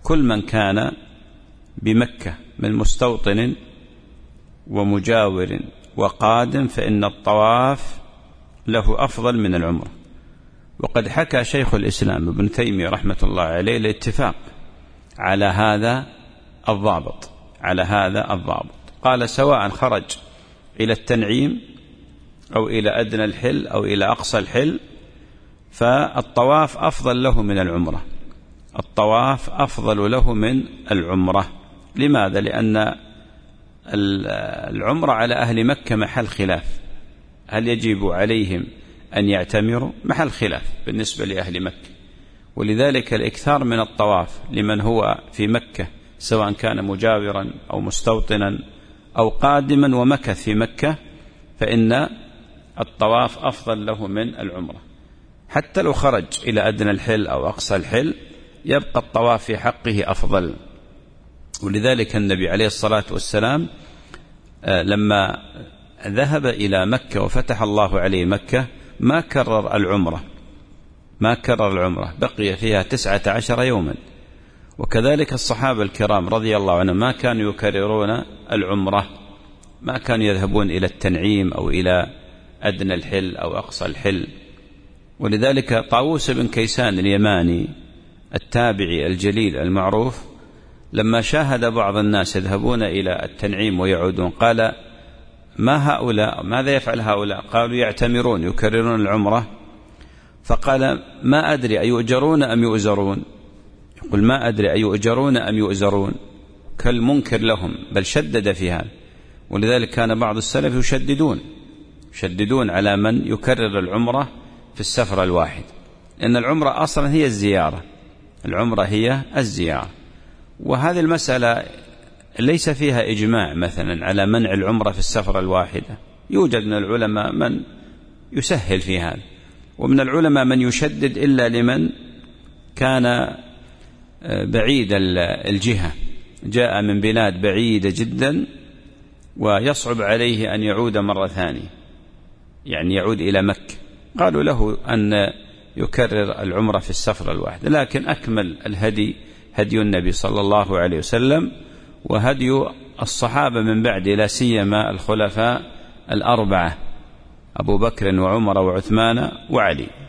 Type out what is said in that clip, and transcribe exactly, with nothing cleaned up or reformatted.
كل من كان بمكة من مستوطن ومجاور وقادم فإن الطواف له أفضل من العمرة. وقد حكى شيخ الإسلام ابن تيمية رحمة الله عليه الاتفاق على هذا الضابط على هذا الضابط قال: سواء خرج إلى التنعيم أو إلى أدنى الحل أو إلى أقصى الحل فالطواف أفضل له من العمرة الطواف أفضل له من العمرة. لماذا؟ لأن العمرة على أهل مكة محل خلاف، هل يجب عليهم أن يعتمروا؟ محل خلاف بالنسبة لأهل مكة، ولذلك الإكثار من الطواف لمن هو في مكة سواء كان مجاورا أو مستوطنا أو قادما ومكث في مكة فإن الطواف أفضل له من العمرة. حتى لو خرج إلى أدنى الحل أو أقصى الحل يبقى الطواف في حقه أفضل. ولذلك النبي عليه الصلاة والسلام لما ذهب إلى مكة وفتح الله عليه مكة ما كرر العمرة ما كرر العمرة بقي فيها تسعة عشر يوما. وكذلك الصحابة الكرام رضي الله عنهم ما كانوا يكررون العمرة، ما كانوا يذهبون إلى التنعيم أو إلى أدنى الحل أو أقصى الحل. ولذلك طاووس بن كيسان اليماني التابعي الجليل المعروف لما شاهد بعض الناس يذهبون إلى التنعيم ويعودون قال: ما هؤلاء؟ ماذا يفعل هؤلاء؟ قالوا: يعتمرون يكررون العمرة. فقال: ما أدري أيؤجرون أم يؤزرون؟ يقول: ما أدري أيؤجرون أم يؤزرون، كالمنكر لهم، بل شدد في هذا. ولذلك كان بعض السلف يشددون يشددون على من يكرر العمرة في السفر الواحد، لأن العمرة أصلا هي الزيارة العمرة هي الزيارة. وهذه المسألة ليس فيها إجماع مثلا على منع العمرة في السفر الواحدة، يوجد من العلماء من يسهل في هذا، ومن العلماء من يشدد إلا لمن كان بعيد الجهة، جاء من بلاد بعيدة جدا ويصعب عليه أن يعود مرة ثانية، يعني يعود إلى مكة، قالوا له أن يكرر العمرة في السفر الواحد. لكن أكمل الهدي هدي النبي صلى الله عليه وسلم وهدي الصحابة من بعد، لا سيما الخلفاء الأربعة أبو بكر وعمر وعثمان وعلي.